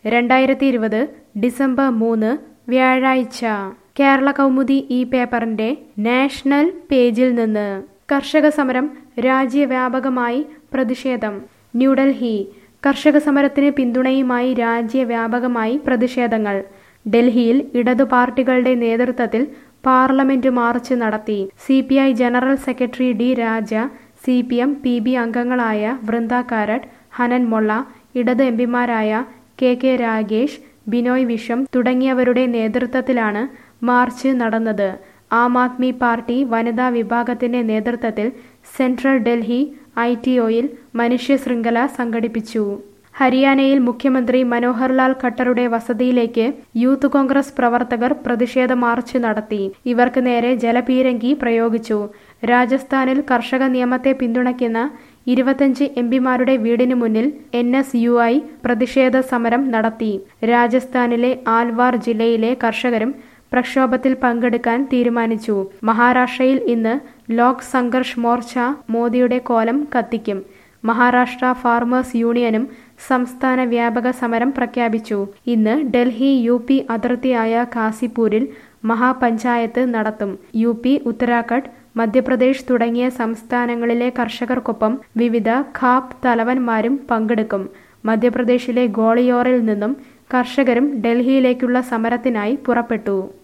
2020 December 3 വ്യാഴാഴ്ച കേരള കൗമുദി ഈ പേപ്പറിന്റെ നാഷണൽ പേജിൽ നിന്ന് കർഷക സമരം രാജ്യവ്യാപകമായി പ്രതിഷേധം ന്യൂഡൽഹി കർഷക സമരത്തിന് പിന്തുണയുമായി രാജ്യവ്യാപകമായി പ്രതിഷേധങ്ങൾ ഡൽഹിയിൽ ഇടതു പാർട്ടികളുടെ നേതൃത്വത്തിൽ പാർലമെന്റ് മാർച്ച് നടത്തി CPI general secretary D Raja CPM PB അംഗങ്ങളായ വൃന്ദ കാരട്ട് ഹനൻ മൊള്ള ഇടത് എംപിമാരായ കെ രാഗേഷ് ബിനോയ് വിശ്വം തുടങ്ങിയവരുടെ നേതൃത്വത്തിലാണ് മാർച്ച് നടന്നത് ആം ആദ്മി പാർട്ടി വനിതാ വിഭാഗത്തിന്റെ നേതൃത്വത്തിൽ സെൻട്രൽ ഡൽഹി ITOയിൽ മനുഷ്യ ശൃംഖല സംഘടിപ്പിച്ചു ഹരിയാനയിൽ മുഖ്യമന്ത്രി മനോഹർ ലാൽ ഖട്ടറുടെ വസതിയിലേക്ക് യൂത്ത് കോൺഗ്രസ് പ്രവർത്തകർ പ്രതിഷേധ മാർച്ച് നടത്തി ഇവർക്ക് നേരെ ജലപീരങ്കി പ്രയോഗിച്ചു രാജസ്ഥാനിൽ കർഷക നിയമത്തെ പിന്തുണയ്ക്കുന്ന 25 എംപിമാരുടെ വീടിന് മുന്നിൽ NSUI പ്രതിഷേധ സമരം നടത്തി രാജസ്ഥാനിലെ ആൽവാർ ജില്ലയിലെ കർഷകരും പ്രക്ഷോഭത്തിൽ പങ്കെടുക്കാൻ തീരുമാനിച്ചു മഹാരാഷ്ട്രയിൽ ഇന്ന് ലോക് സംഘർഷ് മോർച്ച മോദിയുടെ കോലം കത്തിക്കും മഹാരാഷ്ട്ര ഫാർമേഴ്സ് യൂണിയനും സംസ്ഥാന വ്യാപക സമരം പ്രഖ്യാപിച്ചു ഇന്ന് ഡൽഹി UP അതിർത്തിയായ കാസിപൂരിൽ മഹാപഞ്ചായത്ത് നടത്തും UP ഉത്തരാഖണ്ഡ് മധ്യപ്രദേശ് തുടങ്ങിയ സംസ്ഥാനങ്ങളിലെ കർഷകർക്കൊപ്പം വിവിധ ഖാപ്പ് തലവന്മാരും പങ്കെടുക്കും മധ്യപ്രദേശിലെ ഗോളിയോറിൽ നിന്നും കർഷകരും ഡൽഹിയിലേക്കുള്ള സമരത്തിനായി പുറപ്പെട്ടു